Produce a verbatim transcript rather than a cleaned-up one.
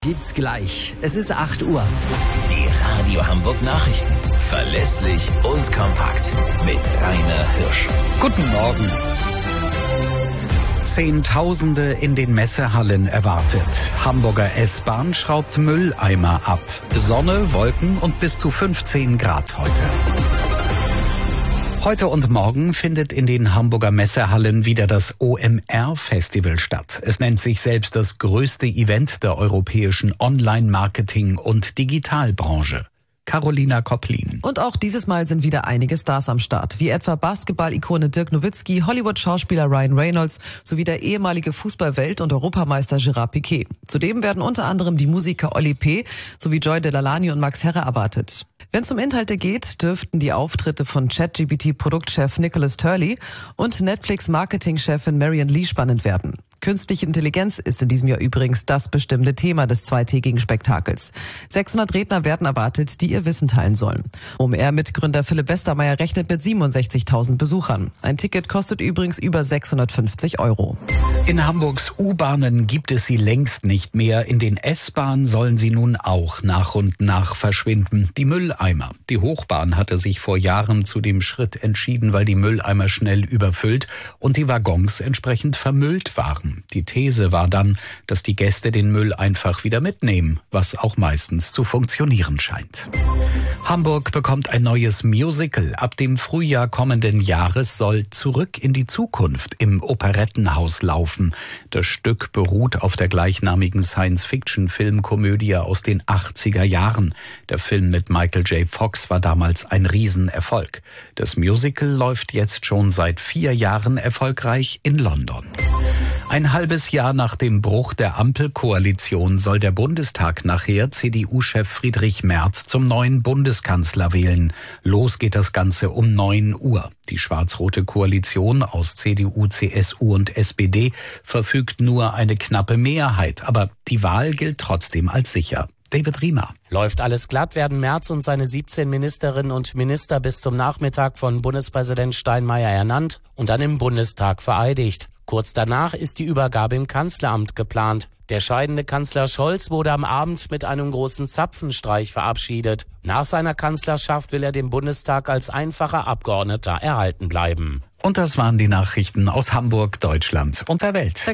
Gibt's gleich. Es ist acht Uhr. Die Radio Hamburg Nachrichten. Verlässlich und kompakt. Mit Rainer Hirsch. Guten Morgen. Zehntausende in den Messehallen erwartet. Hamburger S-Bahn schraubt Mülleimer ab. Sonne, Wolken und bis zu fünfzehn Grad heute. Heute und morgen findet in den Hamburger Messehallen wieder das O M R-Festival statt. Es nennt sich selbst das größte Event der europäischen Online-Marketing- und Digitalbranche. Carolina Kopplin. Und auch dieses Mal sind wieder einige Stars am Start, wie etwa Basketball-Ikone Dirk Nowitzki, Hollywood-Schauspieler Ryan Reynolds sowie der ehemalige Fußball-Welt- und Europameister Gerard Piquet. Zudem werden unter anderem die Musiker Oli P. sowie Joy Delalani und Max Herre erwartet. Wenn es um Inhalte geht, dürften die Auftritte von ChatGPT-Produktchef Nicholas Turley und Netflix-Marketing-Chefin Marian Lee spannend werden. Künstliche Intelligenz ist in diesem Jahr übrigens das bestimmte Thema des zweitägigen Spektakels. sechshundert Redner werden erwartet, die ihr Wissen teilen sollen. O M R-Mitgründer Philipp Westermeier rechnet mit siebenundsechzigtausend Besuchern. Ein Ticket kostet übrigens über sechshundertfünfzig Euro. In Hamburgs U-Bahnen gibt es sie längst nicht mehr. In den S-Bahnen sollen sie nun auch nach und nach verschwinden. Die Mülleimer. Die Hochbahn hatte sich vor Jahren zu dem Schritt entschieden, weil die Mülleimer schnell überfüllt und die Waggons entsprechend vermüllt waren. Die These war dann, dass die Gäste den Müll einfach wieder mitnehmen, was auch meistens zu funktionieren scheint. Hamburg bekommt ein neues Musical. Ab dem Frühjahr kommenden Jahres soll Zurück in die Zukunft im Operettenhaus laufen. Das Stück beruht auf der gleichnamigen Science-Fiction-Filmkomödie aus den achtziger Jahren. Der Film mit Michael J. Fox war damals ein Riesenerfolg. Das Musical läuft jetzt schon seit vier Jahren erfolgreich in London. Ein halbes Jahr nach dem Bruch der Ampelkoalition soll der Bundestag nachher C D U-Chef Friedrich Merz zum neuen Bundeskanzler wählen. Los geht das Ganze um neun Uhr. Die schwarz-rote Koalition aus C D U, C S U und S P D verfügt nur eine knappe Mehrheit, aber die Wahl gilt trotzdem als sicher. David Riemer. Läuft alles glatt, werden Merz und seine siebzehn Ministerinnen und Minister bis zum Nachmittag von Bundespräsident Steinmeier ernannt und dann im Bundestag vereidigt. Kurz danach ist die Übergabe im Kanzleramt geplant. Der scheidende Kanzler Scholz wurde am Abend mit einem großen Zapfenstreich verabschiedet. Nach seiner Kanzlerschaft will er dem Bundestag als einfacher Abgeordneter erhalten bleiben. Und das waren die Nachrichten aus Hamburg, Deutschland und der Welt.